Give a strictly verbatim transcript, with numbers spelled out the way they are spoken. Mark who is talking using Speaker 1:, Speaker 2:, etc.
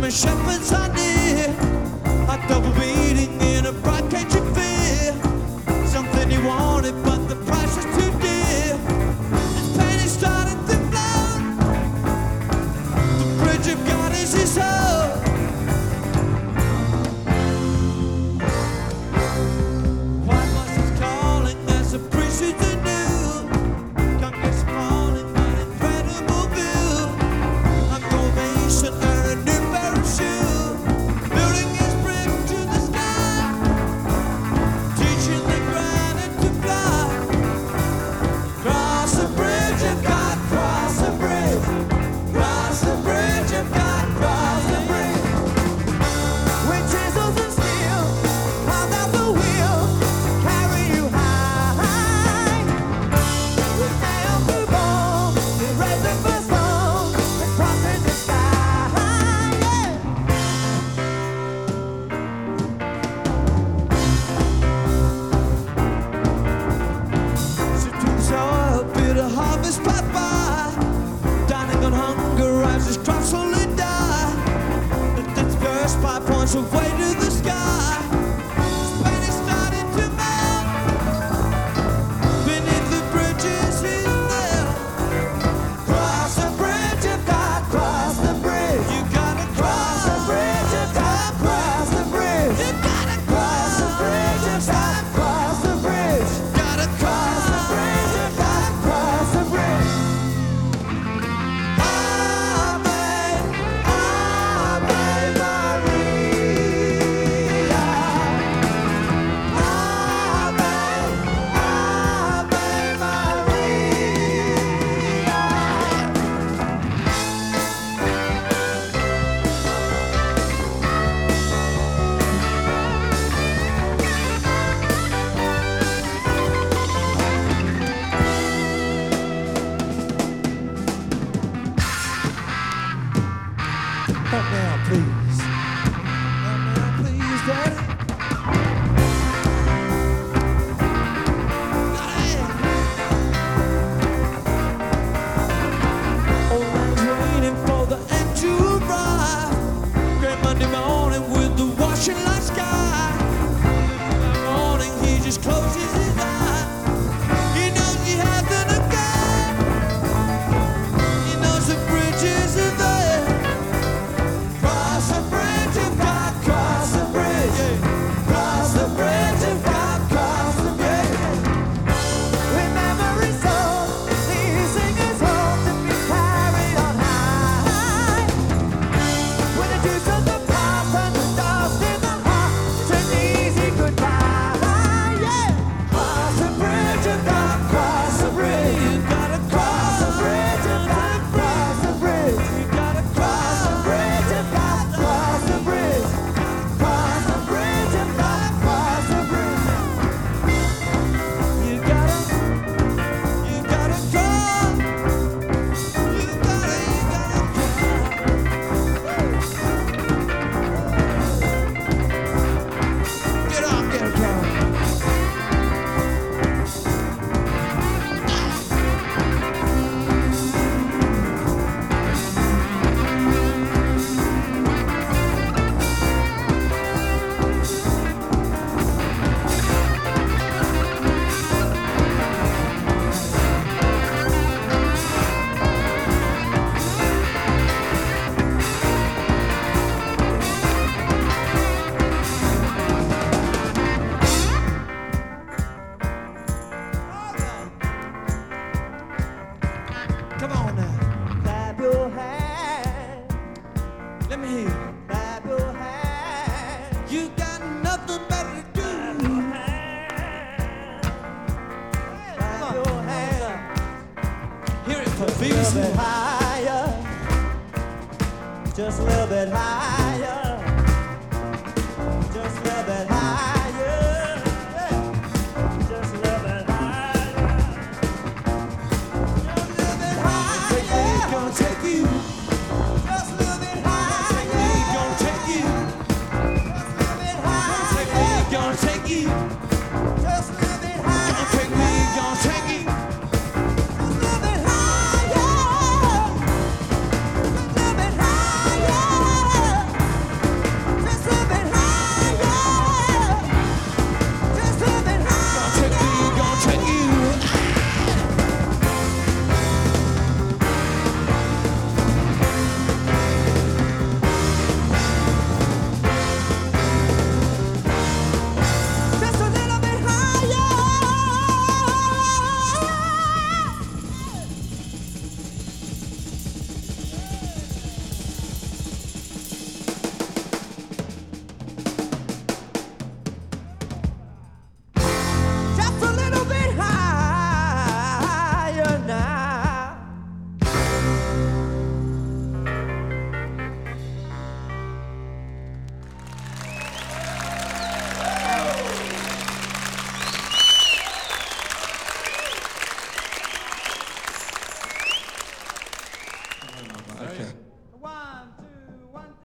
Speaker 1: German shepherds are near, a double beating in a bright cage of fear. Something he wanted, but the price was too dear. His pain is starting to flow. The bridge of God is his hope. White was his calling as a priest who's anew. Come get falling, an incredible view. A formation and a new pair of shoes. Building his bridge to the sky. Teaching the granite to fly. Cross the bridge of God, cross the bridge. Cross the bridge of God, cross the bridge. With chisels and steel, hold out the wheel, carry you high. With nails to bone, you raise the first stone, and cross in the sky. Yeah. So to soil, bitter harvest pass by, dining on hunger as his crops slowly die. But its first five points of way to the sky. Spain is starting to melt. Beneath the bridges he's there. Cross the bridge of God, cross the bridge. You gotta cross the bridge of God, cross the bridge. You gotta cross the bridge of God, cross the bridge. Gotta cross the bridge of God, cross the bridge. Ave, Ave Maria. Ave, Ave Maria. Help me out, please. Help me out, please, Daddy. Daddy. Old man's waiting for the end to arrive. Great Monday morning with the washing light sky. That morning he just closes his eyes. He knows he hasn't a guy. He knows the bridges are there. Cross the bridge of God, cross the bridge. Cross the bridge of God, cross the bridge. Remember his soul, leasing his hope to be carried on high. When the juice of the past and the dust in the heart, it's an easy goodbye. Yeah. Cross the bridge of God, cross the bridge. You gotta cross the bridge of God, cross the bridge. You gotta cross the bridge of God, cross the bridge. Cross the bridge of God, cross the bridge. You gotta, you gotta cross. You gotta, you gotta cross. Get on, get on. Come on now. Clap your hands. Let me hear you. Clap your hands. You got nothing better to do. Clap your hands. Hear it from B B C. Just a little bit higher. Just a little bit higher.